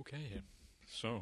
Okay, so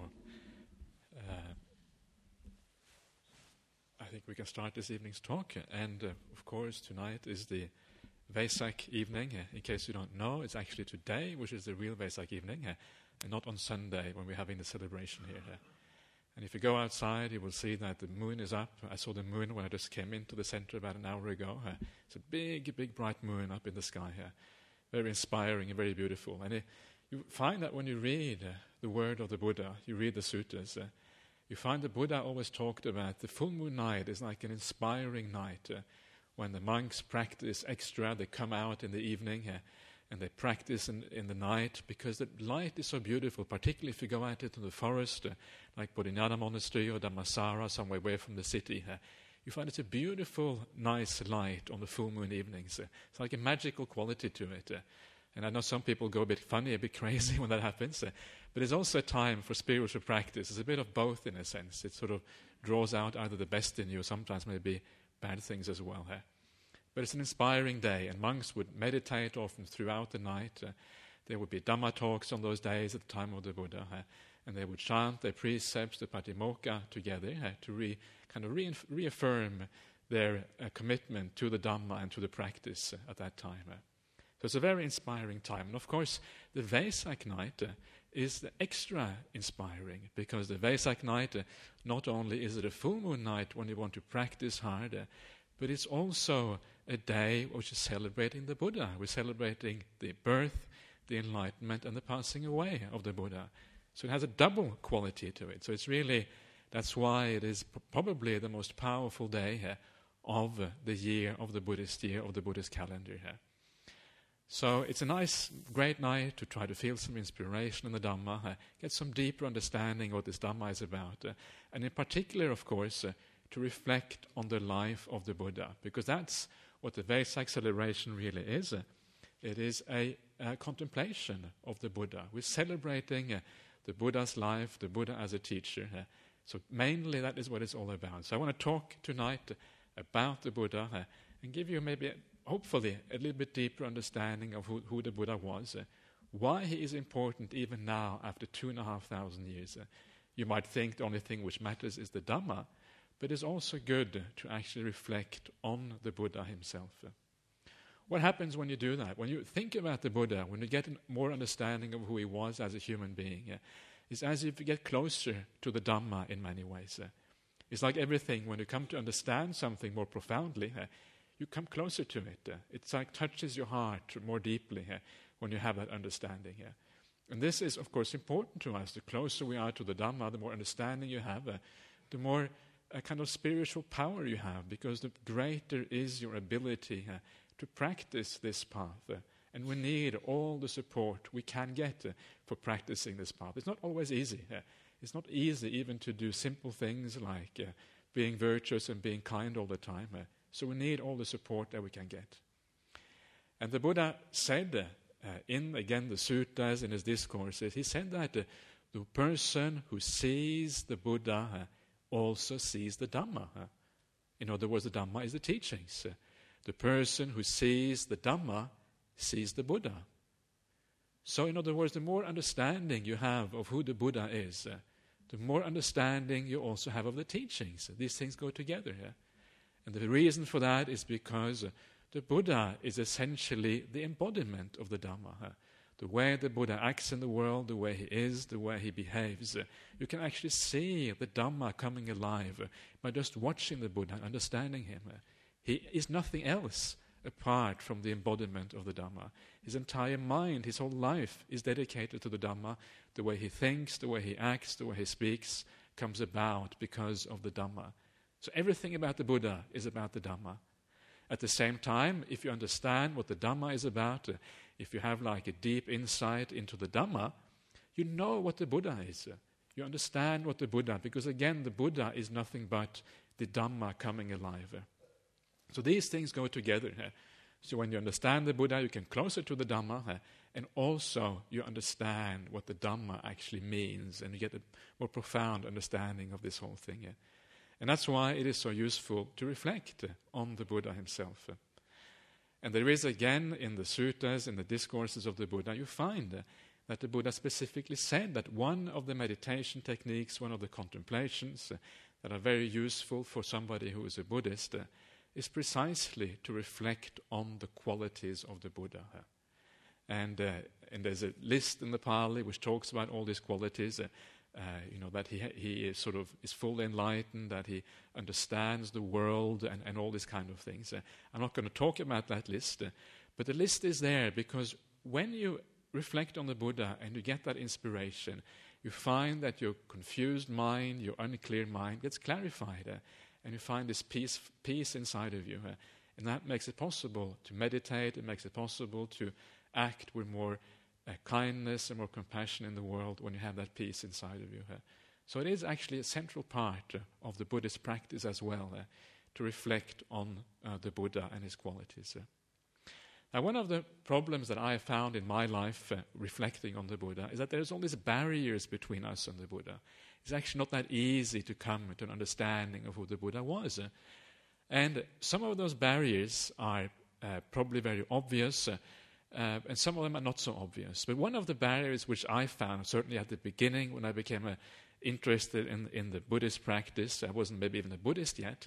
I think we can start this evening's talk. And of course, tonight is the Vesak evening. In case you don't know, it's actually today, which is the real Vesak evening, and not on Sunday when we're having the celebration here. And if you go outside, you will see that the moon is up. I saw the moon when I just came into the center about an hour ago. It's a big, big, bright moon up in the sky here. Very inspiring and very beautiful. And you find that when you read the word of the Buddha, you read the suttas, you find the Buddha always talked about the full moon night is like an inspiring night. When the monks practice extra, they come out in the evening and they practice in the night because the light is so beautiful, particularly if you go out into the forest, like Bodhinyana Monastery or Dhammasara, somewhere away from the city. You find it's a beautiful, nice light on the full moon evenings. It's like a magical quality to it. And I know some people go a bit funny, a bit crazy when that happens. But it's also a time for spiritual practice. It's a bit of both in a sense. It sort of draws out either the best in you, sometimes maybe bad things as well. But it's an inspiring day, and monks would meditate often throughout the night. There would be Dhamma talks on those days at the time of the Buddha, and they would chant their precepts, the Patimokkha, together to reaffirm their commitment to the Dhamma and to the practice at that time. So it's a very inspiring time. And of course, the Vesak night is extra inspiring because the Vesak night, not only is it a full moon night when you want to practice hard, but it's also a day which is celebrating the Buddha. We're celebrating the birth, the enlightenment, and the passing away of the Buddha. So it has a double quality to it. So it's really, that's why it is probably the most powerful day of the year, of the Buddhist year, of the Buddhist calendar here. So it's a nice, great night to try to feel some inspiration in the Dhamma, get some deeper understanding what this Dhamma is about, and in particular, of course, to reflect on the life of the Buddha, because that's what the Vesak celebration really is. It is a contemplation of the Buddha. We're celebrating the Buddha's life, the Buddha as a teacher. So mainly that is what it's all about. So I want to talk tonight about the Buddha and give you maybe hopefully a little bit deeper understanding of who the Buddha was, why he is important even now after 2,500 years. You might think the only thing which matters is the Dhamma, but it's also good to actually reflect on the Buddha himself. What happens when you do that? When you think about the Buddha, when you get more understanding of who he was as a human being, it's as if you get closer to the Dhamma in many ways. It's like everything, when you come to understand something more profoundly, you come closer to it. It's like touches your heart more deeply when you have that understanding. And this is, of course, important to us. The closer we are to the Dhamma, the more understanding you have, the more a kind of spiritual power you have, because the greater is your ability to practice this path. And we need all the support we can get for practicing this path. It's not always easy. It's not easy even to do simple things like being virtuous and being kind all the time. So we need all the support that we can get. And the Buddha said in, again, the suttas, in his discourses, he said that the person who sees the Buddha also sees the Dhamma. In other words, the Dhamma is the teachings. The person who sees the Dhamma sees the Buddha. So in other words, the more understanding you have of who the Buddha is, the more understanding you also have of the teachings. These things go together. And the reason for that is because the Buddha is essentially the embodiment of the Dhamma. The way the Buddha acts in the world, the way he is, the way he behaves, you can actually see the Dhamma coming alive by just watching the Buddha and understanding him. He is nothing else apart from the embodiment of the Dhamma. His entire mind, his whole life is dedicated to the Dhamma. The way he thinks, the way he acts, the way he speaks comes about because of the Dhamma. So everything about the Buddha is about the Dhamma. At the same time, if you understand what the Dhamma is about, if you have like a deep insight into the Dhamma, you know what the Buddha is. You understand what the Buddha, because again, the Buddha is nothing but the Dhamma coming alive. So these things go together. So when you understand the Buddha, you get closer to the Dhamma, and also you understand what the Dhamma actually means, and you get a more profound understanding of this whole thing. And that's why it is so useful to reflect on the Buddha himself. And there is again in the suttas, in the discourses of the Buddha, you find that the Buddha specifically said that one of the meditation techniques, one of the contemplations that are very useful for somebody who is a Buddhist is precisely to reflect on the qualities of the Buddha. And there's a list in the Pali which talks about all these qualities, that he is sort of is fully enlightened, that he understands the world and all these kind of things. I'm not going to talk about that list, but the list is there because when you reflect on the Buddha and you get that inspiration, you find that your confused mind, your unclear mind gets clarified, and you find this peace inside of you. And that makes it possible to meditate, it makes it possible to act with more kindness and more compassion in the world when you have that peace inside of you. So it is actually a central part of the Buddhist practice as well, to reflect on the Buddha and his qualities. Now, one of the problems that I have found in my life reflecting on the Buddha is that there's all these barriers between us and the Buddha. It's actually not that easy to come to an understanding of who the Buddha was. And some of those barriers are probably very obvious, and some of them are not so obvious. But one of the barriers which I found, certainly at the beginning when I became interested in the Buddhist practice, I wasn't maybe even a Buddhist yet,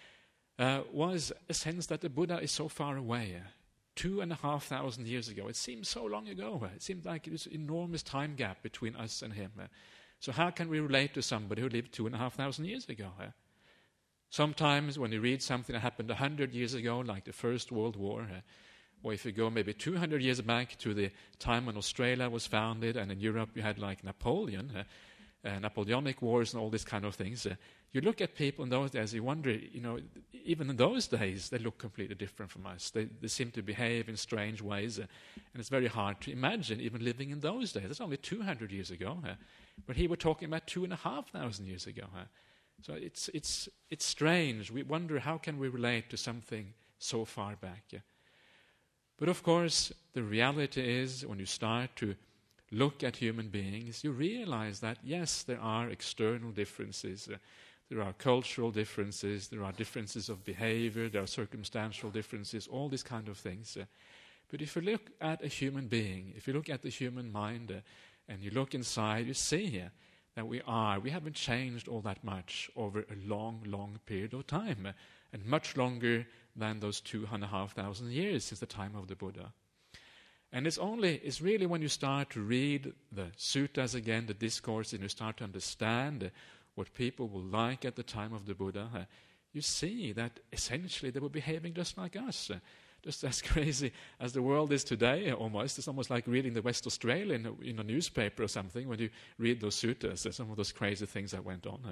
was a sense that the Buddha is so far away. 2,500 years ago. It seems so long ago. It seemed like there's an enormous time gap between us and him. So how can we relate to somebody who lived 2,500 years ago? Sometimes when you read something that happened 100 years ago, like the First World War, or if you go maybe 200 years back to the time when Australia was founded, and in Europe you had like Napoleon, Napoleonic wars and all these kind of things, you look at people in those days, you wonder, even in those days, they look completely different from us. They seem to behave in strange ways, and it's very hard to imagine even living in those days. That's only 200 years ago, but here we're talking about 2,500 years ago. So it's strange. We wonder, how can we relate to something so far back? But of course, the reality is, when you start to look at human beings, you realize that, yes, there are external differences. There are cultural differences, there are differences of behavior, there are circumstantial differences, all these kind of things. But if you look at a human being, if you look at the human mind, and you look inside, you see that we haven't changed all that much over a long, long period of time, and much longer than those 2,500 years since the time of the Buddha. And it's really when you start to read the suttas again, the discourse, and you start to understand what people were like at the time of the Buddha, you see that essentially they were behaving just like us, just as crazy as the world is today almost. It's almost like reading the West Australian in a newspaper or something when you read those suttas, some of those crazy things that went on.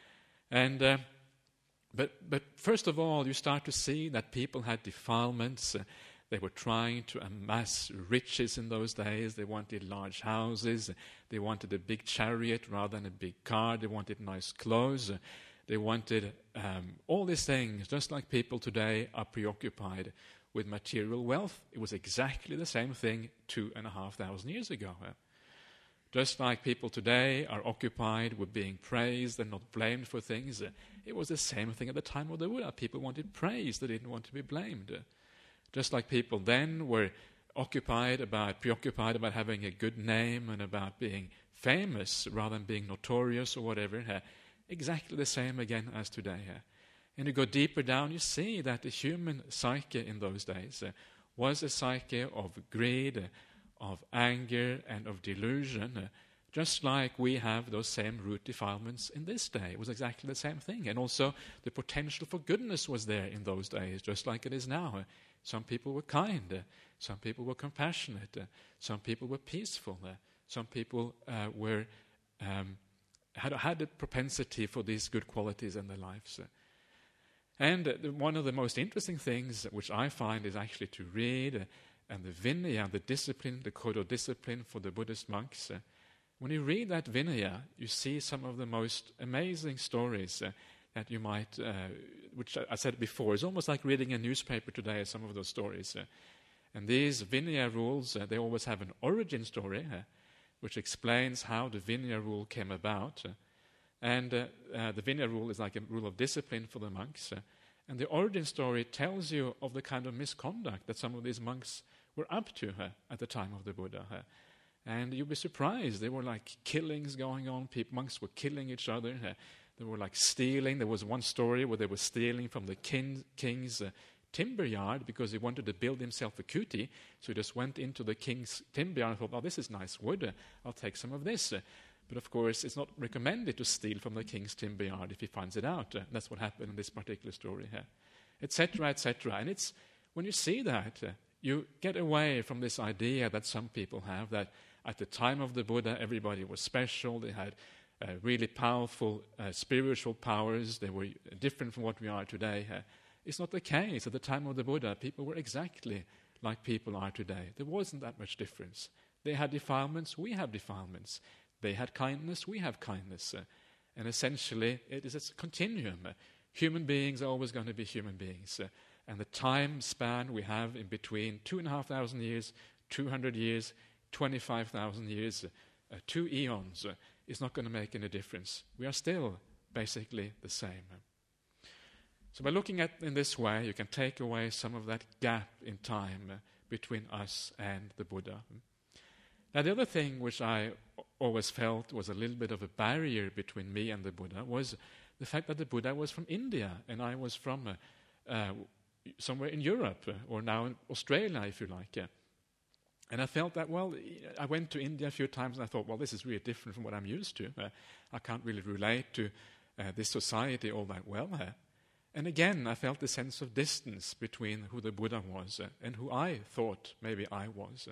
But first of all, you start to see that people had defilements. They were trying to amass riches in those days. They wanted large houses. They wanted a big chariot rather than a big car. They wanted nice clothes. They wanted all these things, just like people today are preoccupied with material wealth. It was exactly the same thing 2,500 years ago. Just like people today are occupied with being praised and not blamed for things, it was the same thing at the time of the Buddha. People wanted praise. They didn't want to be blamed. Just like people then were preoccupied about having a good name and about being famous rather than being notorious or whatever, exactly the same again as today. And you go deeper down, you see that the human psyche in those days was a psyche of greed, of anger, and of delusion, just like we have those same root defilements in this day. It was exactly the same thing. And also the potential for goodness was there in those days, just like it is now. Some people were kind, some people were compassionate, some people were peaceful, some people had a propensity for these good qualities in their lives. And one of the most interesting things which I find is actually to read and the Vinaya, the discipline, the code of discipline for the Buddhist monks. When you read that Vinaya, you see some of the most amazing stories that you might, which I said before, is almost like reading a newspaper today, some of those stories. And these Vinaya rules, they always have an origin story, which explains how the Vinaya rule came about. And the Vinaya rule is like a rule of discipline for the monks. And the origin story tells you of the kind of misconduct that some of these monks were up to at the time of the Buddha. And you'd be surprised. There were like killings going on. Monks were killing each other. They were like stealing. There was one story where they were stealing from the king's timber yard because he wanted to build himself a kuti. So he just went into the king's timber yard and thought, oh, this is nice wood. I'll take some of this. But of course, it's not recommended to steal from the king's timber yard if he finds it out. That's what happened in this particular story here, etc., etc. And it's when you see that, you get away from this idea that some people have that at the time of the Buddha, everybody was special. They had really powerful spiritual powers. They were different from what we are today. It's not the case. At the time of the Buddha, people were exactly like people are today. There wasn't that much difference. They had defilements, we have defilements. They had kindness, we have kindness. And essentially, it is a continuum. Human beings are always going to be human beings. And the time span we have in between 2,500 years, 200 years, 25,000 years, 2 eons, is not going to make any difference. We are still basically the same. So by looking at it in this way, you can take away some of that gap in time between us and the Buddha. Now, the other thing which I always felt was a little bit of a barrier between me and the Buddha was the fact that the Buddha was from India and I was from somewhere in Europe, or now in Australia, if you like. And I felt that, well, I went to India a few times and I thought, well, this is really different from what I'm used to. I can't really relate to this society all that well. And again, I felt a sense of distance between who the Buddha was and who I thought maybe I was.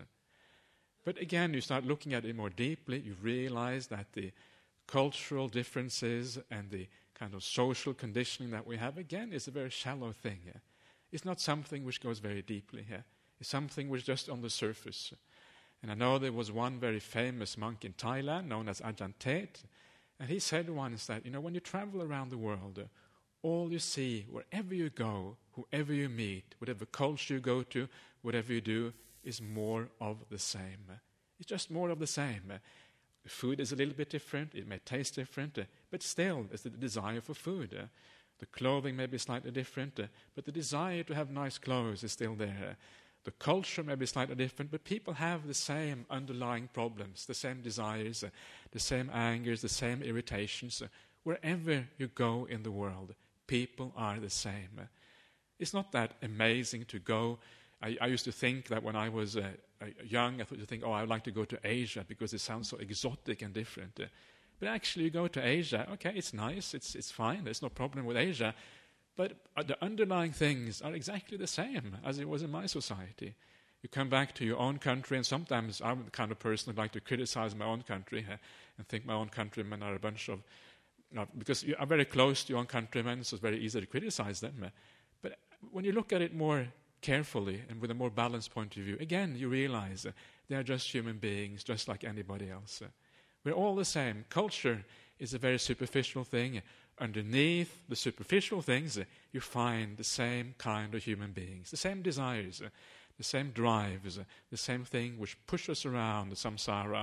But again, you start looking at it more deeply, you realize that the cultural differences and the kind of social conditioning that we have, again, is a very shallow thing. It's not something which goes very deeply here. It's something which is just on the surface. And I know there was one very famous monk in Thailand known as Ajahn Tet, and he said once that, when you travel around the world, all you see, wherever you go, whoever you meet, whatever culture you go to, whatever you do, is more of the same. It's just more of the same. The food is a little bit different, it may taste different, but still it's the desire for food. The clothing may be slightly different, but the desire to have nice clothes is still there. The culture may be slightly different, but people have the same underlying problems, the same desires, the same angers, the same irritations. Wherever you go in the world, people are the same. It's not that amazing to go. I used to think that when I was young, I thought to think, I would like to go to Asia because it sounds so exotic and different. But actually, you go to Asia, okay, it's nice, it's fine, there's no problem with Asia. But the underlying things are exactly the same as it was in my society. You come back to your own country, and sometimes I'm the kind of person who like to criticize my own country and think my own countrymen are a bunch of... because you are very close to your own countrymen, so it's very easy to criticize them. But when you look at it more carefully and with a more balanced point of view, again, you realize they are just human beings, just like anybody else. We're all the same. Culture is a very superficial thing. Underneath the superficial things, you find the same kind of human beings, the same desires, the same drives, the same thing which push us around the samsara,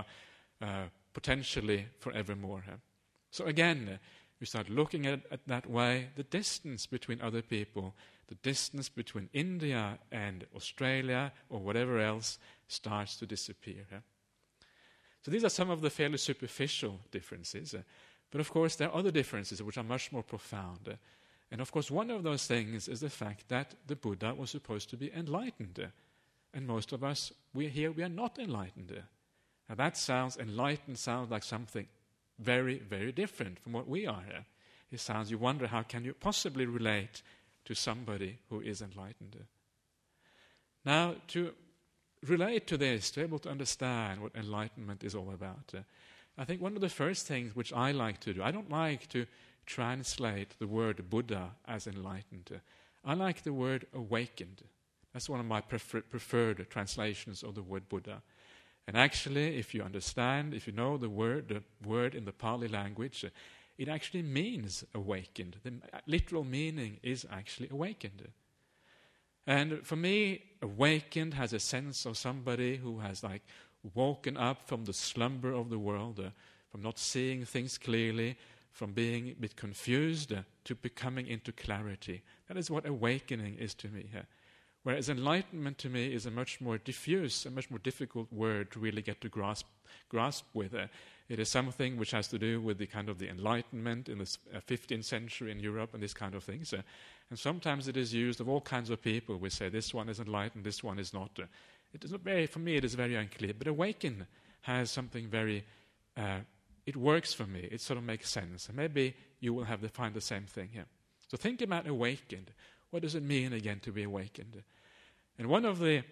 potentially forevermore. So again, we start looking at it that way, the distance between other people, the distance between India and Australia or whatever else starts to disappear. So these are some of the fairly superficial differences. But of course, there are other differences which are much more profound. And of course, one of those things is the fact that the Buddha was supposed to be enlightened. And most of us, we are not enlightened. Now that enlightened sounds like something very, very different from what we are. It sounds, you wonder, how can you possibly relate to somebody who is enlightened? Now, to relate to this, to be able to understand what enlightenment is all about, I think one of the first things which I like to do, I don't like to translate the word Buddha as enlightened. I like the word awakened. That's one of my preferred translations of the word Buddha. And actually, if you understand, if you know the word in the Pali language, it actually means awakened. The literal meaning is actually awakened. And for me, awakened has a sense of somebody who has woken up from the slumber of the world, from not seeing things clearly, from being a bit confused to becoming into clarity. That is what awakening is to me. Whereas enlightenment to me is a much more diffuse, a much more difficult word to really get to grasp with. It is something which has to do with the kind of the Enlightenment in the 15th century in Europe and this kind of things. And sometimes it is used of all kinds of people. We say this one is enlightened, this one is not. It is not very, for me, it is very unclear. But awaken has something very, it works for me. It sort of makes sense. And maybe you will find the same thing here. So think about awakened. What does it mean again to be awakened? And one of the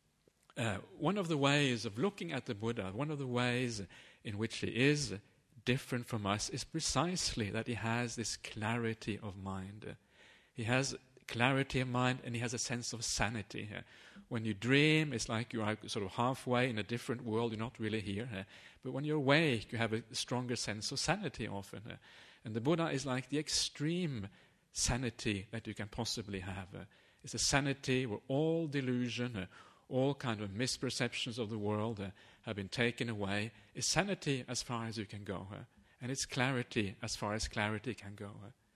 ways of looking at the Buddha, one of the ways in which he is different from us is precisely that he has this clarity of mind. He has clarity of mind and he has a sense of sanity. When you dream, it's like you are sort of halfway in a different world, you're not really here. But when you're awake, you have a stronger sense of sanity often. And the Buddha is like the extreme sanity that you can possibly have. It's a sanity where all delusion, all kind of misperceptions of the world have been taken away. It's sanity as far as you can go, and it's clarity as far as clarity can go.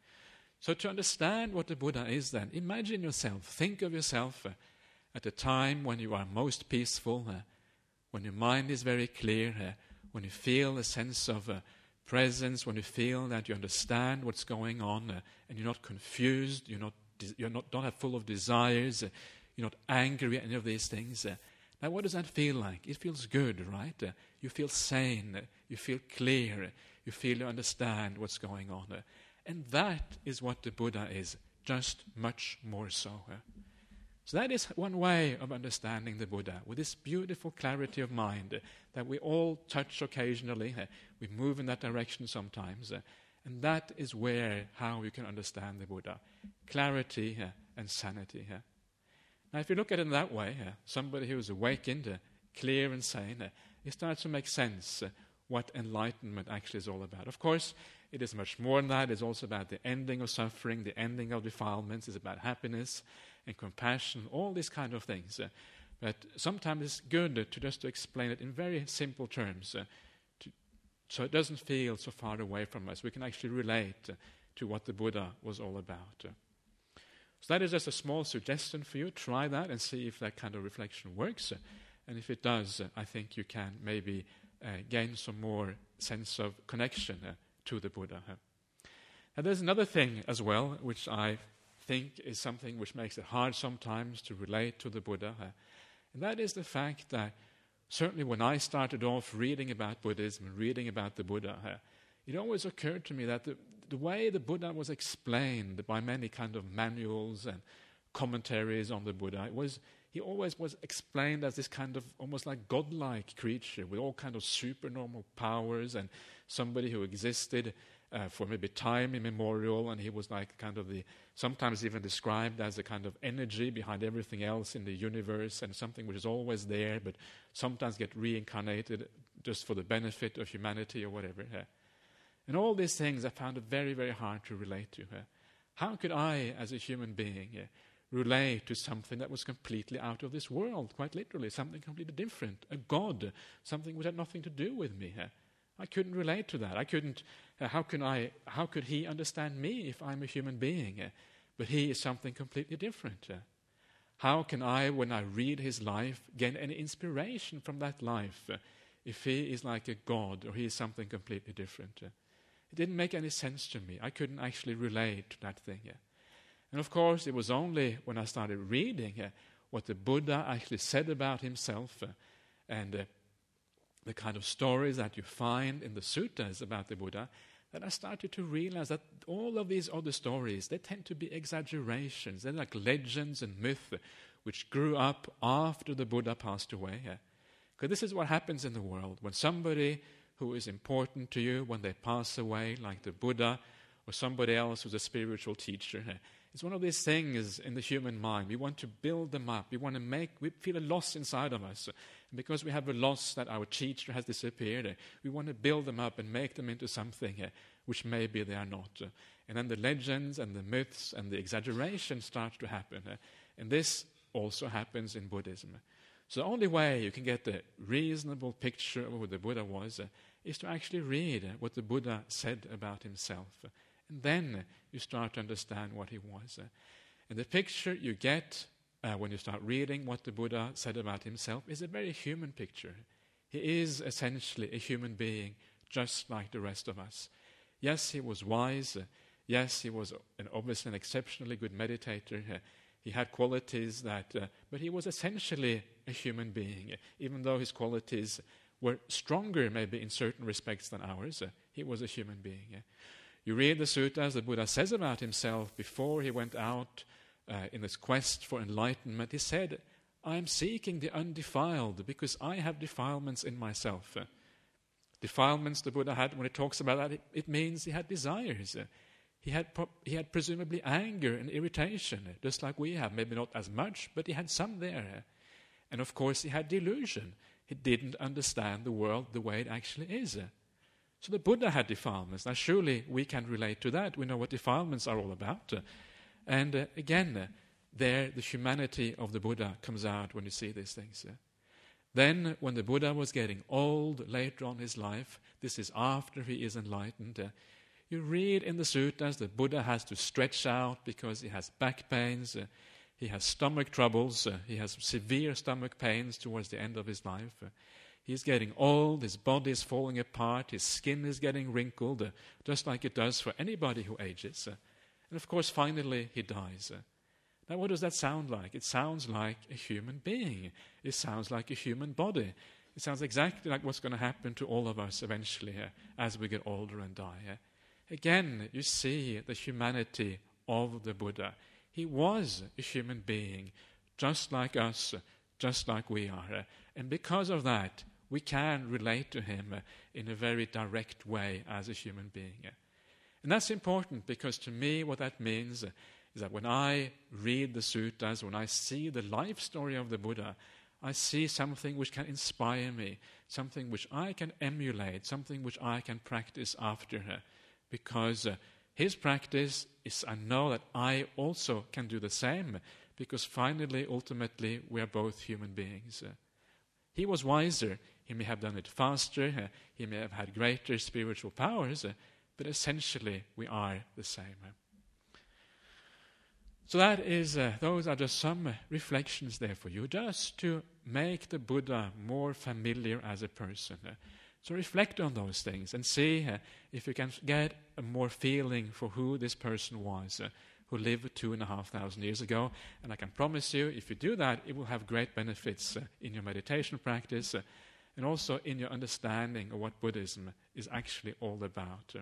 So to understand what the Buddha is then, imagine yourself, think of yourself at a time when you are most peaceful, when your mind is very clear, when you feel a sense of presence, when you feel that you understand what's going on and you're not confused, don't have full of desires, you're not angry at any of these things. Now what does that feel like? It feels good, right? You feel sane, you feel clear, you feel you understand what's going on. And that is what the Buddha is, just much more so. So that is one way of understanding the Buddha, with this beautiful clarity of mind that we all touch occasionally. We move in that direction sometimes. And that is how you can understand the Buddha. Clarity and sanity. Now if you look at it in that way, somebody who is awakened, clear and sane, it starts to make sense what enlightenment actually is all about. Of course, it is much more than that. It's also about the ending of suffering, the ending of defilements. It's about happiness and compassion, all these kind of things. But sometimes it's good to just explain it in very simple terms, so it doesn't feel so far away from us. We can actually relate to what the Buddha was all about. So that is just a small suggestion for you. Try that and see if that kind of reflection works. And if it does, I think you can maybe gain some more sense of connection to the Buddha. Now there's another thing as well, which I think is something which makes it hard sometimes to relate to the Buddha. And that is the fact that certainly when I started off reading about Buddhism and reading about the Buddha, it always occurred to me that the way the Buddha was explained by many kind of manuals and commentaries on the Buddha, he always was explained as this kind of almost like godlike creature with all kind of supernormal powers and somebody who existed for maybe time immemorial, and he was like kind of sometimes even described as a kind of energy behind everything else in the universe, and something which is always there but sometimes get reincarnated just for the benefit of humanity or whatever. And all these things I found it very, very hard to relate to. How could I, as a human being, relate to something that was completely out of this world, quite literally, something completely different, a god, something which had nothing to do with me? I couldn't relate to that. I couldn't. How could he understand me if I'm a human being? But he is something completely different. How can I, when I read his life, gain any inspiration from that life if he is like a god or he is something completely different? It didn't make any sense to me. I couldn't actually relate to that thing. And of course, it was only when I started reading what the Buddha actually said about himself and the kind of stories that you find in the suttas about the Buddha, that I started to realize that all of these other stories, they tend to be exaggerations. They're like legends and myth which grew up after the Buddha passed away. Because this is what happens in the world. When somebody who is important to you, when they pass away, like the Buddha or somebody else who's a spiritual teacher, it's one of these things in the human mind. We want to build them up. We feel a loss inside of us. And because we have a loss that our teacher has disappeared, we want to build them up and make them into something which maybe they are not. And then the legends and the myths and the exaggeration start to happen. And this also happens in Buddhism. So the only way you can get a reasonable picture of who the Buddha was is to actually read what the Buddha said about himself. And then you start to understand what he was. And the picture you get when you start reading what the Buddha said about himself, is a very human picture. He is essentially a human being, just like the rest of us. Yes, he was wise. Yes, he was obviously an exceptionally good meditator. He had qualities but he was essentially a human being. Even though his qualities were stronger maybe in certain respects than ours, he was a human being. You read the suttas, the Buddha says about himself before he went out in this quest for enlightenment, he said, I am seeking the undefiled because I have defilements in myself. Defilements the Buddha had, when he talks about that, it means he had desires. He had presumably anger and irritation, just like we have. Maybe not as much, but he had some there. And of course he had delusion. He didn't understand the world the way it actually is. So the Buddha had defilements. Now surely we can relate to that. We know what defilements are all about. And again, there the humanity of the Buddha comes out when you see these things. Then when the Buddha was getting old later on in his life, this is after he is enlightened, you read in the suttas that Buddha has to stretch out because he has back pains, he has stomach troubles, he has severe stomach pains towards the end of his life. He's getting old, his body is falling apart, his skin is getting wrinkled, just like it does for anybody who ages. And of course, finally, he dies. Now, what does that sound like? It sounds like a human being. It sounds like a human body. It sounds exactly like what's going to happen to all of us eventually as we get older and die. Again, you see the humanity of the Buddha. He was a human being, just like us, just like we are. And because of that, we can relate to him in a very direct way as a human being. And that's important because to me what that means is that when I read the suttas, when I see the life story of the Buddha, I see something which can inspire me, something which I can emulate, something which I can practice after her. Because his practice is, I know that I also can do the same, because finally, ultimately, we are both human beings. He was wiser. He may have done it faster. He may have had greater spiritual powers, but essentially, we are the same. So that is, those are just some reflections there for you, just to make the Buddha more familiar as a person. So reflect on those things and see if you can get a more feeling for who this person was, who lived 2,500 years ago. And I can promise you, if you do that, it will have great benefits in your meditation practice and also in your understanding of what Buddhism is actually all about.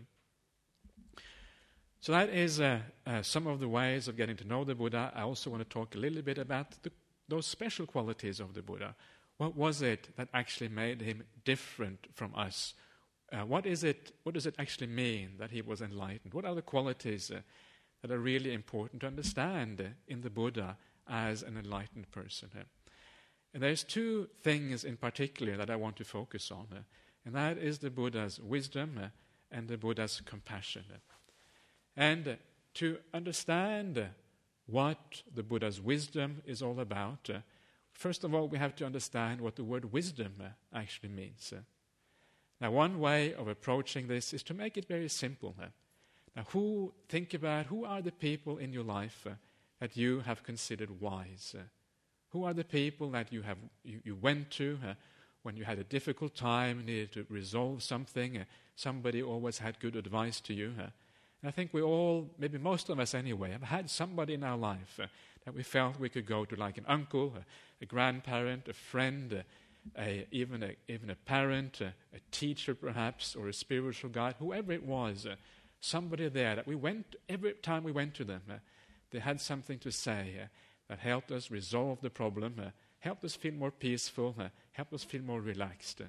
So that is some of the ways of getting to know the Buddha. I also want to talk a little bit about those special qualities of the Buddha. What was it that actually made him different from us? What does it actually mean that he was enlightened? What are the qualities that are really important to understand in the Buddha as an enlightened person? And there's two things in particular that I want to focus on, and that is the Buddha's wisdom and the Buddha's compassion. And to understand what the Buddha's wisdom is all about, first of all, we have to understand what the word wisdom actually means. Now, one way of approaching this is to make it very simple. Now, think about who are the people in your life that you have considered wise? Who are the people that you went to when you had a difficult time, needed to resolve something? Somebody always had good advice to you. And I think we all, maybe most of us anyway, have had somebody in our life that we felt we could go to, like an uncle, a grandparent, a friend, even a parent, a teacher perhaps, or a spiritual guide, whoever it was, somebody there that we went, every time we went to them, they had something to say that helped us resolve the problem, helped us feel more peaceful, helped us feel more relaxed.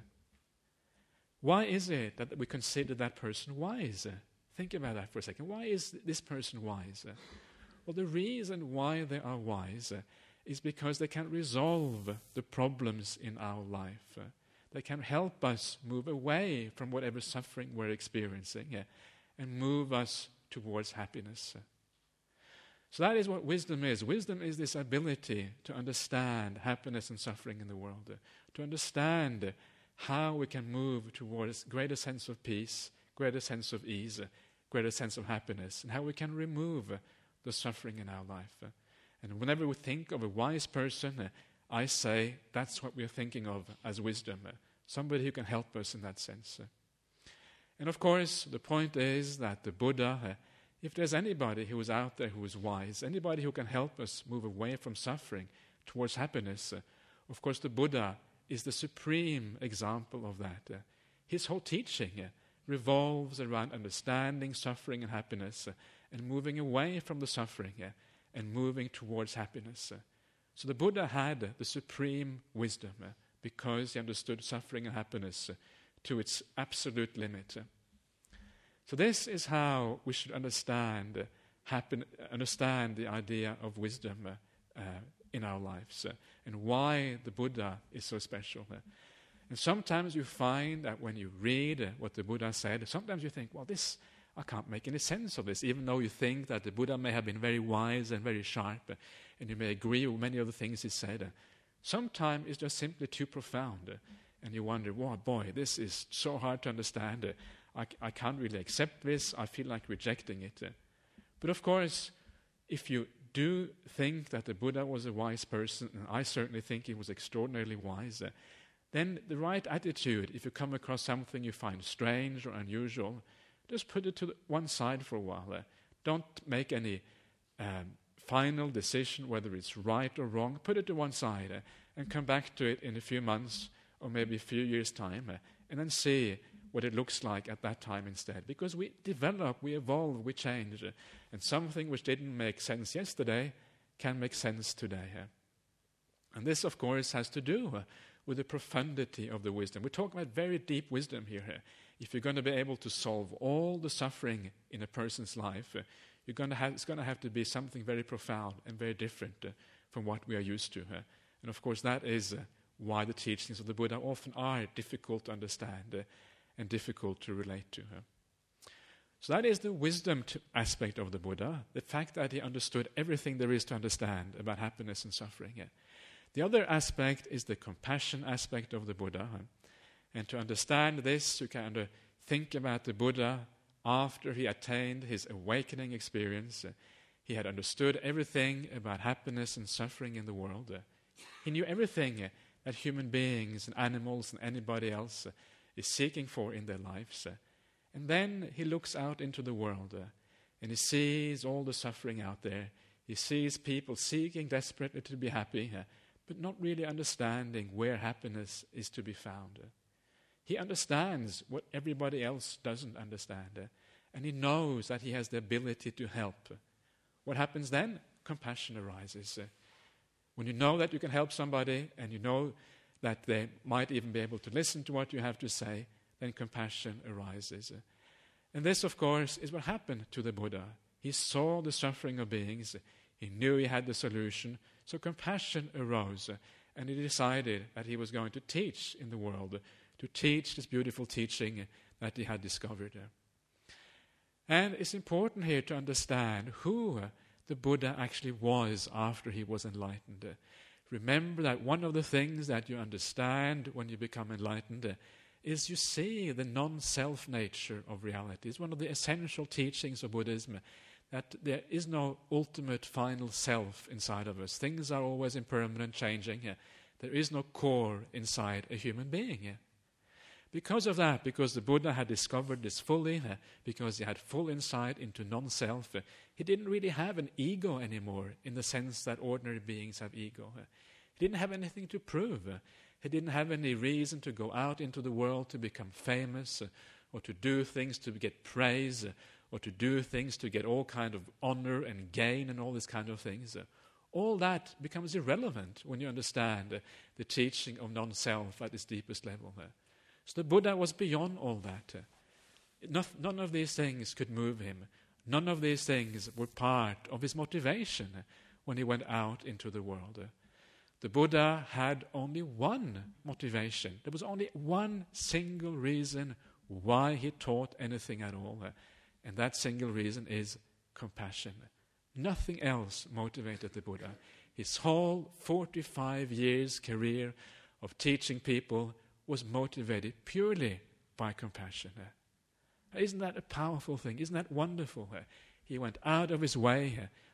Why is it that we consider that person wise? Think about that for a second. Why is this person wise? Well, the reason why they are wise is because they can resolve the problems in our life. They can help us move away from whatever suffering we're experiencing and move us towards happiness. So that is what wisdom is. Wisdom is this ability to understand happiness and suffering in the world, to understand how we can move towards greater sense of peace, greater sense of ease, greater sense of happiness, and how we can remove the suffering in our life. And whenever we think of a wise person, I say that's what we're thinking of as wisdom, somebody who can help us in that sense. And of course, the point is that the Buddha, if there's anybody who is out there who is wise, anybody who can help us move away from suffering towards happiness, of course the Buddha is the supreme example of that. His whole teaching revolves around understanding suffering and happiness and moving away from the suffering and moving towards happiness. So the Buddha had the supreme wisdom because he understood suffering and happiness to its absolute limit. So this is how we should understand the idea of wisdom in our lives and why the Buddha is so special. And sometimes you find that when you read what the Buddha said, sometimes you think, well, I can't make any sense of this, even though you think that the Buddha may have been very wise and very sharp, and you may agree with many of the things he said. Sometimes it's just simply too profound, and you wonder, wow, boy, this is so hard to understand. I can't really accept this. I feel like rejecting it. But of course, if you do think that the Buddha was a wise person, and I certainly think he was extraordinarily wise, then the right attitude, if you come across something you find strange or unusual, just put it to one side for a while. Don't make any final decision whether it's right or wrong. Put it to one side and come back to it in a few months or maybe a few years' time and then see what it looks like at that time instead. Because we develop, we evolve, we change. And something which didn't make sense yesterday can make sense today. And this, of course, has to do with the profundity of the wisdom. We're talking about very deep wisdom here. If you're going to be able to solve all the suffering in a person's life, it's going to have to be something very profound and very different from what we are used to. And of course, that is why the teachings of the Buddha often are difficult to understand and difficult to relate to. So that is the wisdom aspect of the Buddha, the fact that he understood everything there is to understand about happiness and suffering. The other aspect is the compassion aspect of the Buddha. And to understand this, you can think about the Buddha after he attained his awakening experience. He had understood everything about happiness and suffering in the world. He knew everything that human beings and animals and anybody else is seeking for in their lives. And then he looks out into the world and he sees all the suffering out there. He sees people seeking desperately to be happy, but not really understanding where happiness is to be found. He understands what everybody else doesn't understand, and he knows that he has the ability to help. What happens then? Compassion arises. When you know that you can help somebody, and you know that they might even be able to listen to what you have to say, then compassion arises. And this, of course, is what happened to the Buddha. He saw the suffering of beings. He knew he had the solution. So compassion arose, and he decided that he was going to teach in the world, to teach this beautiful teaching that he had discovered. And it's important here to understand who the Buddha actually was after he was enlightened. Remember that one of the things that you understand when you become enlightened is you see the non-self nature of reality. It's one of the essential teachings of Buddhism, that there is no ultimate final self inside of us. Things are always impermanent, changing. There is no core inside a human being. Because of that, because the Buddha had discovered this fully, because he had full insight into non-self, he didn't really have an ego anymore in the sense that ordinary beings have ego. He didn't have anything to prove. He didn't have any reason to go out into the world to become famous, or to do things to get praise, or to do things to get all kind of honor and gain and all these kind of things. All that becomes irrelevant when you understand the teaching of non-self at its deepest level. So the Buddha was beyond all that. None of these things could move him. None of these things were part of his motivation when he went out into the world. The Buddha had only one motivation. There was only one single reason why he taught anything at all. And that single reason is compassion. Nothing else motivated the Buddha. His whole 45 years career of teaching people was motivated purely by compassion. Isn't that a powerful thing? Isn't that wonderful? He went out of his way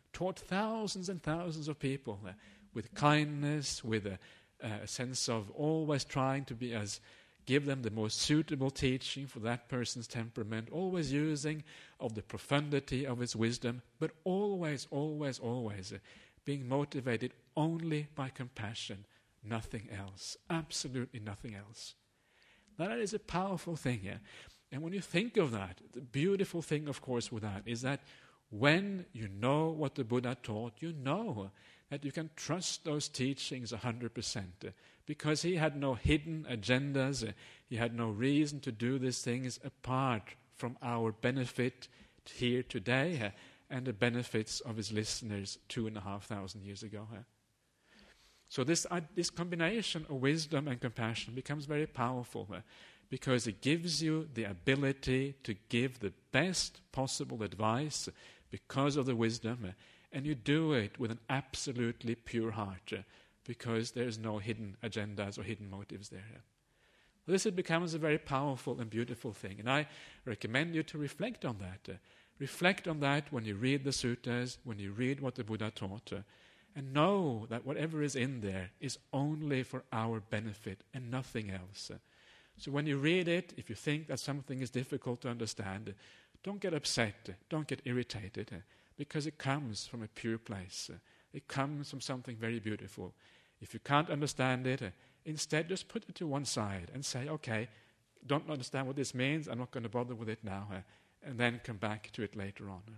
taught thousands and thousands of people with kindness, with a sense of always trying to give them the most suitable teaching for that person's temperament, always using of the profundity of his wisdom, but always, always, always being motivated only by compassion, nothing else, absolutely nothing else. Now that is a powerful thing, yeah? And when you think of that, the beautiful thing, of course, with that is that when you know what the Buddha taught, you know that you can trust those teachings 100%, because he had no hidden agendas, he had no reason to do these things apart from our benefit here today and the benefits of his listeners 2,500 years ago. So this combination of wisdom and compassion becomes very powerful because it gives you the ability to give the best possible advice because of the wisdom, and you do it with an absolutely pure heart because there's no hidden agendas or hidden motives there. This becomes a very powerful and beautiful thing, and I recommend you to reflect on that. Reflect on that when you read the suttas, when you read what the Buddha taught, and know that whatever is in there is only for our benefit and nothing else. So when you read it, if you think that something is difficult to understand, don't get upset, don't get irritated, because it comes from a pure place. It comes from something very beautiful. If you can't understand it, instead just put it to one side and say, okay, don't understand what this means, I'm not going to bother with it now, and then come back to it later on.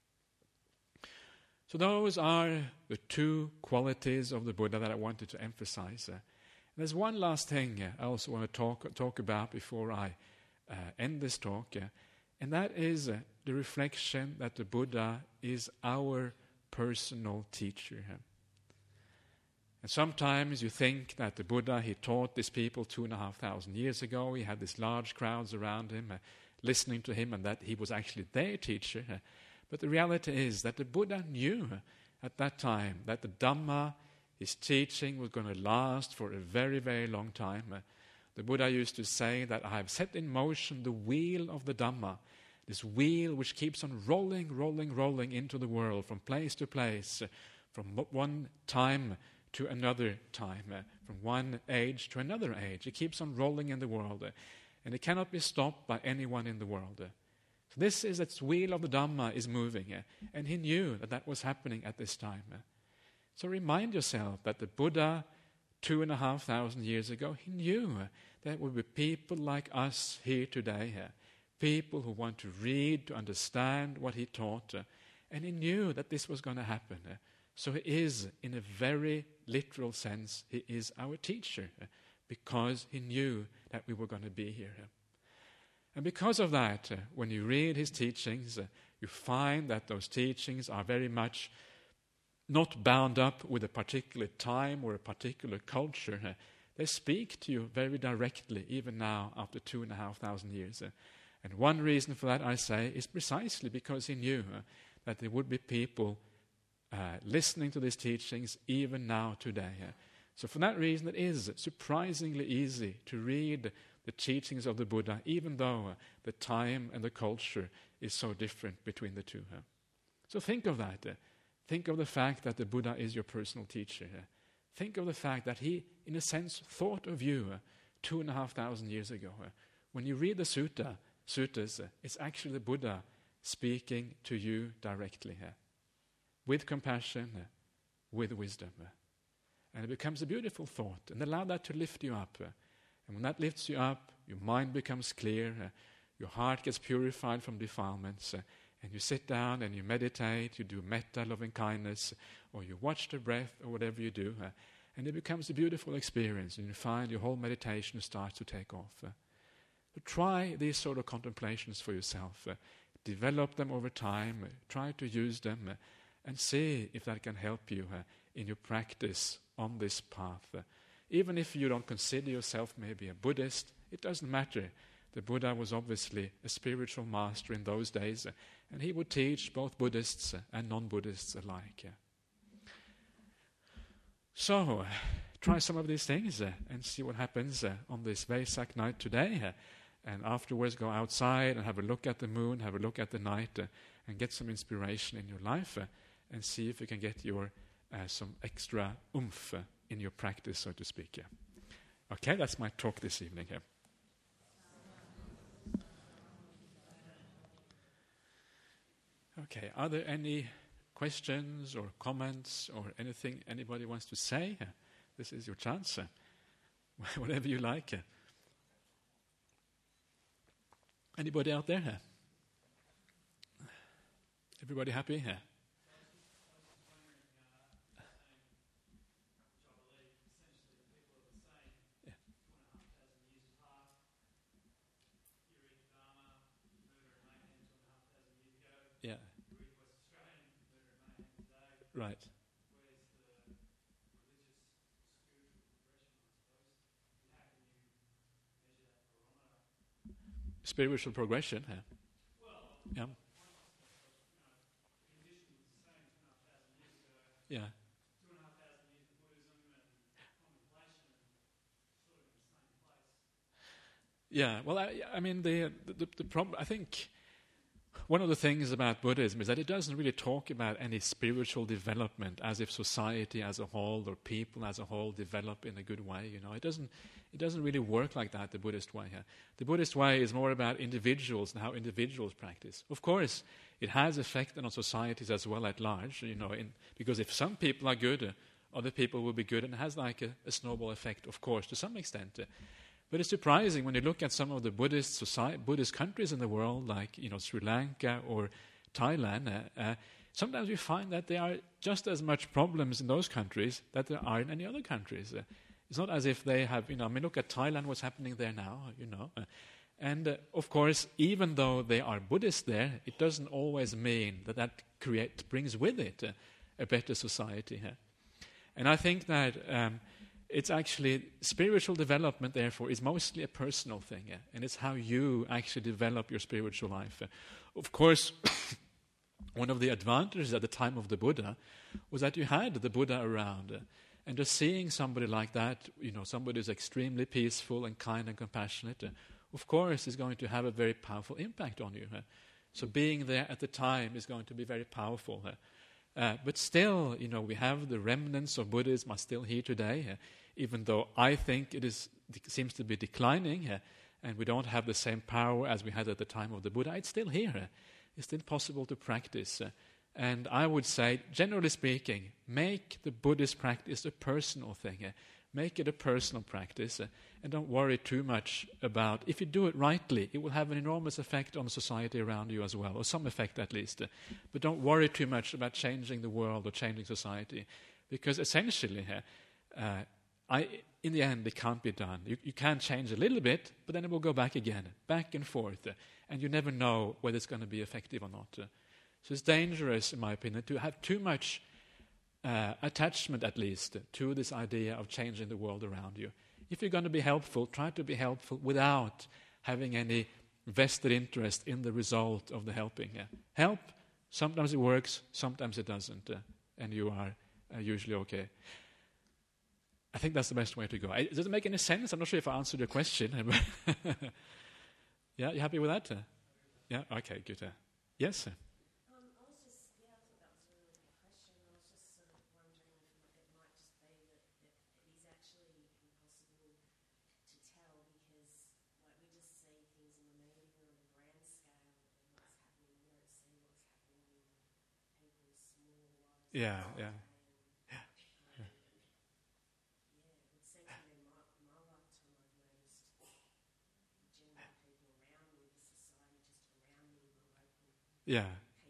So those are the two qualities of the Buddha that I wanted to emphasize. There's one last thing I also want to talk about before I end this talk, and that is the reflection that the Buddha is our personal teacher. And sometimes you think that the Buddha, he taught these people 2,500 years ago, he had these large crowds around him listening to him, and that he was actually their teacher. But the reality is that the Buddha knew at that time that the Dhamma, his teaching, was going to last for a very, very long time. The Buddha used to say that I have set in motion the wheel of the Dhamma, this wheel which keeps on rolling, rolling, rolling into the world from place to place, from one time to another time, from one age to another age. It keeps on rolling in the world, and it cannot be stopped by anyone in the world. So this is that wheel of the Dhamma is moving, and he knew that that was happening at this time. So remind yourself that the Buddha, 2,500 years ago, he knew there would be people like us here today, people who want to read, to understand what he taught, and he knew that this was going to happen. So he is, in a very literal sense, he is our teacher, because he knew that we were going to be here. And because of that, when you read his teachings, you find that those teachings are very much not bound up with a particular time or a particular culture. They speak to you very directly, even now, after 2,500 years. And one reason for that, I say, is precisely because he knew that there would be people listening to these teachings even now today. So for that reason, it is surprisingly easy to read the teachings of the Buddha, even though the time and the culture is so different between the two. So think of that. Think of the fact that the Buddha is your personal teacher. Think of the fact that he, in a sense, thought of you 2,500 years ago. When you read the suttas, it's actually the Buddha speaking to you directly, with compassion, with wisdom. And it becomes a beautiful thought, and allow that to lift you up. And when that lifts you up, your mind becomes clear, your heart gets purified from defilements, and you sit down and you meditate, you do metta, loving kindness, or you watch the breath, or whatever you do, and it becomes a beautiful experience, and you find your whole meditation starts to take off. But try these sort of contemplations for yourself. Develop them over time, try to use them, and see if that can help you in your practice on this path. Even if you don't consider yourself maybe a Buddhist, it doesn't matter. The Buddha was obviously a spiritual master in those days, and he would teach both Buddhists and non-Buddhists alike. So, try some of these things and see what happens on this Vesak night today. And afterwards go outside and have a look at the moon, have a look at the night, and get some inspiration in your life. and see if you can get your some extra oomph in your practice, so to speak. Okay, that's my talk this evening here. Okay, are there any questions or comments or anything anybody wants to say? This is your chance. Whatever you like. Anybody out there? Everybody happy? Yeah. Right. Spiritual progression. Yeah. Yeah. Yeah. Well, I mean, the problem. I think one of the things about Buddhism is that it doesn't really talk about any spiritual development as if society as a whole or people as a whole develop in a good way. You know, it doesn't really work like that. The Buddhist way. The Buddhist way is more about individuals and how individuals practice. Of course, it has effect on societies as well at large. You know, because if some people are good, other people will be good, and it has like a snowball effect. Of course, to some extent. But it's surprising when you look at some of the Buddhist countries in the world, like Sri Lanka or Thailand. Sometimes we find that there are just as much problems in those countries that there are in any other countries. It's not as if they have. I mean, look at Thailand. What's happening there now? And of course, even though they are Buddhists there, it doesn't always mean that brings with it a better society. And I think that. It's actually spiritual development, therefore, is mostly a personal thing, and it's how you actually develop your spiritual life. Of course, one of the advantages at the time of the Buddha was that you had the Buddha around, and just seeing somebody like that, somebody who's extremely peaceful and kind and compassionate, of course, is going to have a very powerful impact on you. So being there at the time is going to be very powerful. But still, we have the remnants of Buddhism are still here today, even though I think it seems to be declining, and we don't have the same power as we had at the time of the Buddha. It's still here. It's still possible to practice. And I would say, generally speaking, make the Buddhist practice a personal thing. Make it a personal practice, and don't worry too much about, if you do it rightly, it will have an enormous effect on the society around you as well, or some effect at least. But don't worry too much about changing the world or changing society, because essentially, in the end, it can't be done. You can change a little bit, but then it will go back again, back and forth, and you never know whether it's going to be effective or not. So it's dangerous, in my opinion, to have too much attachment, at least, to this idea of changing the world around you. If you're going to be helpful, try to be helpful without having any vested interest in the result of the helping. Help, sometimes it works, sometimes it doesn't, and you are usually okay. I think that's the best way to go. Does it make any sense? I'm not sure if I answered your question. Yeah, you happy with that? Yeah, okay, good. Yes? Yeah. Yeah.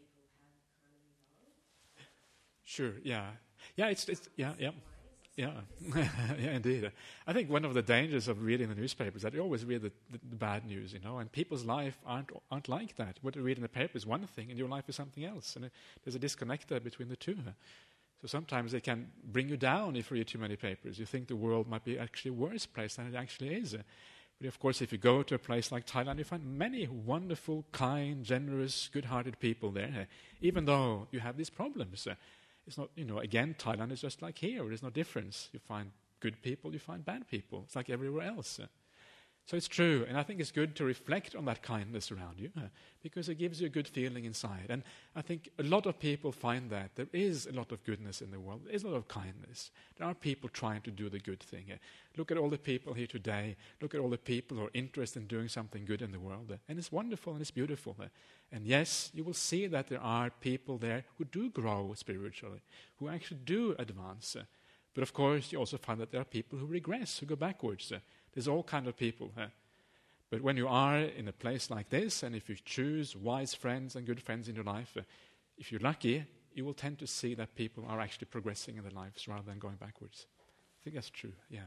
Sure. Yeah. It's yeah. Yeah, indeed. I think one of the dangers of reading the newspaper is that you always read the bad news, and people's life aren't like that. What you read in the paper is one thing, and your life is something else, and there's a disconnect there between the two. So sometimes they can bring you down if you read too many papers. You think the world might be actually a worse place than it actually is. But of course, if you go to a place like Thailand, you find many wonderful, kind, generous, good-hearted people there, even though you have these problems. It's not, again, Thailand is just like here. There's no difference. You find good people, you find bad people. It's like everywhere else. So it's true, and I think it's good to reflect on that kindness around you because it gives you a good feeling inside. And I think a lot of people find that there is a lot of goodness in the world. There is a lot of kindness. There are people trying to do the good thing. Look at all the people here today. Look at all the people who are interested in doing something good in the world. And it's wonderful and it's beautiful. And yes, you will see that there are people there who do grow spiritually, who actually do advance. But of course, you also find that there are people who regress, who go backwards. There's all kinds of people. But when you are in a place like this, and if you choose wise friends and good friends in your life, if you're lucky, you will tend to see that people are actually progressing in their lives rather than going backwards. I think that's true, yeah.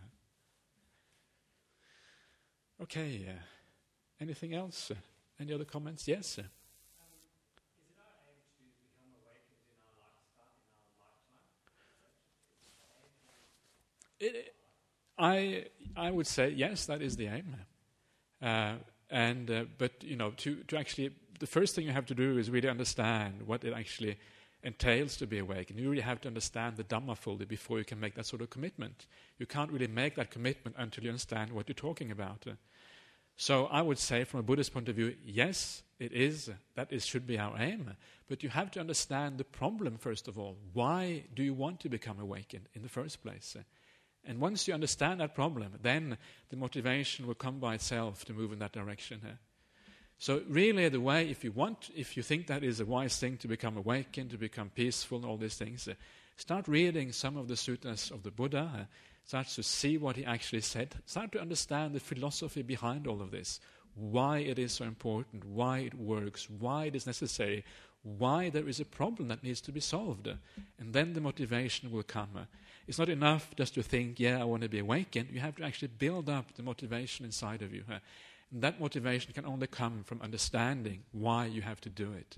Okay, anything else? Any other comments? Yes? Is it our aim to become awakened in our lifetime? I would say yes, that is the aim. But to actually, the first thing you have to do is really understand what it actually entails to be awakened. You really have to understand the Dhamma fully before you can make that sort of commitment. You can't really make that commitment until you understand what you're talking about. So I would say, from a Buddhist point of view, yes, it is. That should be our aim. But you have to understand the problem first of all. Why do you want to become awakened in the first place? And once you understand that problem, then the motivation will come by itself to move in that direction. So really the way, if you think that is a wise thing to become awakened, to become peaceful and all these things, start reading some of the suttas of the Buddha, start to see what he actually said, start to understand the philosophy behind all of this, why it is so important, why it works, why it is necessary, why there is a problem that needs to be solved. And then the motivation will come. It's not enough just to think, yeah, I want to be awakened. You have to actually build up the motivation inside of you. And that motivation can only come from understanding why you have to do it.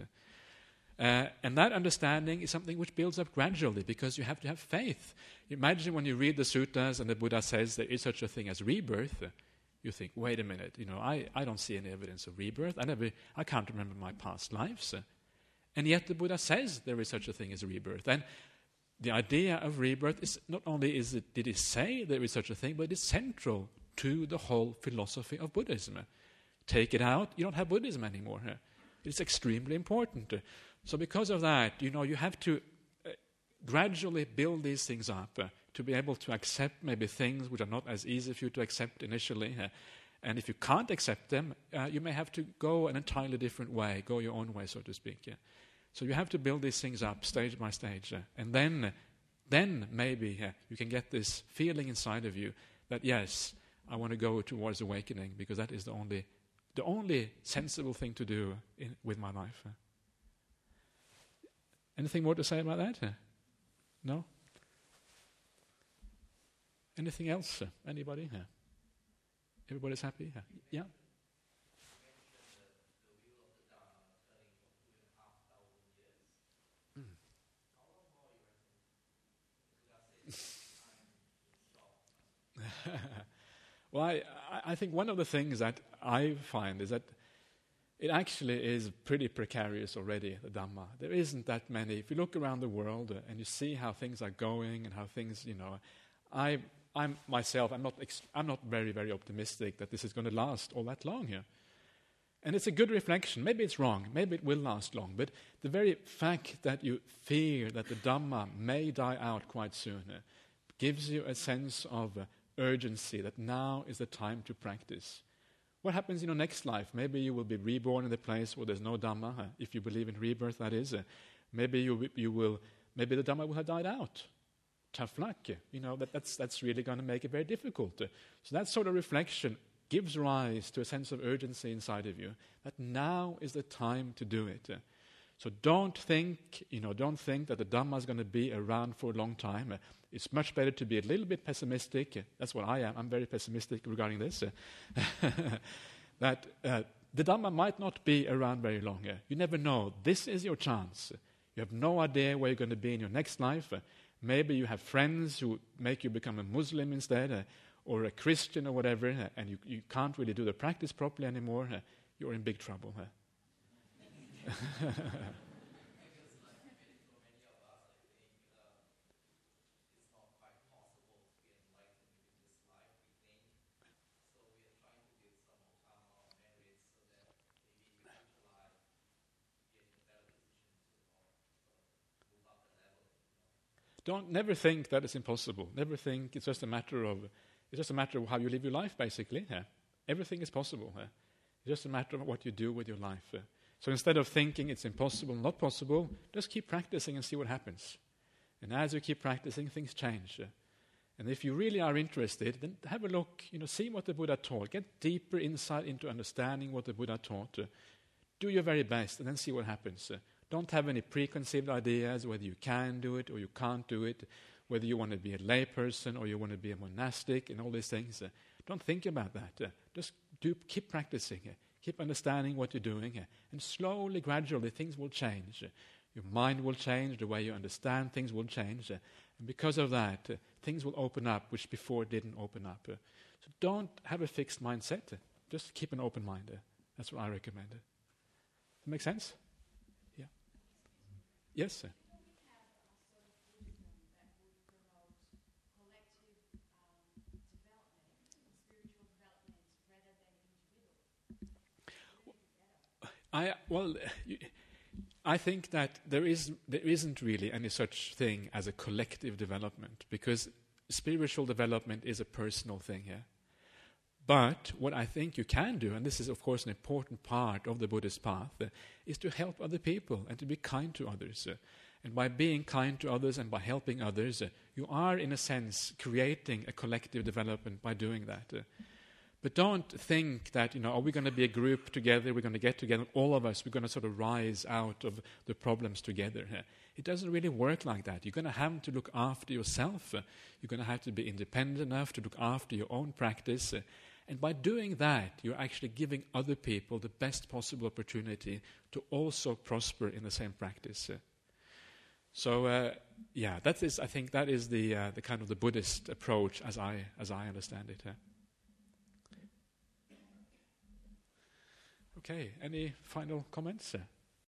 And that understanding is something which builds up gradually because you have to have faith. Imagine when you read the suttas and the Buddha says there is such a thing as rebirth. You think, wait a minute, I don't see any evidence of rebirth. I can't remember my past lives. And yet the Buddha says there is such a thing as rebirth. And the idea of rebirth is not only did he say there is such a thing, but it's central to the whole philosophy of Buddhism. Take it out, you don't have Buddhism anymore. It's extremely important. So because of that, you have to gradually build these things up to be able to accept maybe things which are not as easy for you to accept initially. And if you can't accept them, you may have to go an entirely different way, go your own way, so to speak. So you have to build these things up stage by stage. And then maybe you can get this feeling inside of you that, yes, I want to go towards awakening because that is the only sensible thing to do with my life. Anything more to say about that? No? Anything else? Anybody? Everybody's happy? Yeah? Well, I think one of the things that I find is that it actually is pretty precarious already, the Dhamma. There isn't that many. If you look around the world and you see how things are going and how things, I'm myself, I'm not very, very optimistic that this is going to last all that long here. And it's a good reflection. Maybe it's wrong. Maybe it will last long. But the very fact that you fear that the Dhamma may die out quite soon gives you a sense of urgency that now is the time to practice. What happens in your next life? Maybe you will be reborn in a place where there's no Dhamma, if you believe in rebirth, that is. Maybe maybe the Dhamma will have died out. Tough luck. That's really going to make it very difficult. So that sort of reflection gives rise to a sense of urgency inside of you that now is the time to do it. So don't think that the Dhamma is going to be around for a long time. It's much better to be a little bit pessimistic. That's what I am. I'm very pessimistic regarding this. That the Dhamma might not be around very long. You never know. This is your chance. You have no idea where you're going to be in your next life. Maybe you have friends who make you become a Muslim instead, or a Christian or whatever, and you can't really do the practice properly anymore. You're in big trouble. don't never think that it's impossible. Never think it's just a matter of how you live your life, basically. Everything is possible. It's just a matter of what you do with your life. So instead of thinking it's impossible, not possible, just keep practicing and see what happens. And as you keep practicing, things change. And if you really are interested, then have a look, see what the Buddha taught. Get deeper insight into understanding what the Buddha taught. Do your very best and then see what happens. Don't have any preconceived ideas whether you can do it or you can't do it, whether you want to be a layperson or you want to be a monastic and all these things. Don't think about that. Just keep practicing. Keep understanding what you're doing. And slowly, gradually, things will change. Your mind will change. The way you understand things will change. And because of that, things will open up which before didn't open up. So don't have a fixed mindset. Just keep an open mind. That's what I recommend. Does that make sense? Yeah. Yes, sir. I think that there isn't really any such thing as a collective development, because spiritual development is a personal thing here. But what I think you can do, and this is of course an important part of the Buddhist path, is to help other people and to be kind to others. And by being kind to others and by helping others, you are in a sense creating a collective development by doing that. But don't think that, are we going to be a group together, we're going to get together, all of us, we're going to sort of rise out of the problems together. It doesn't really work like that. You're going to have to look after yourself. You're going to have to be independent enough to look after your own practice. And by doing that, you're actually giving other people the best possible opportunity to also prosper in the same practice. I think that is the kind of the Buddhist approach as I understand it. Okay, any final comments?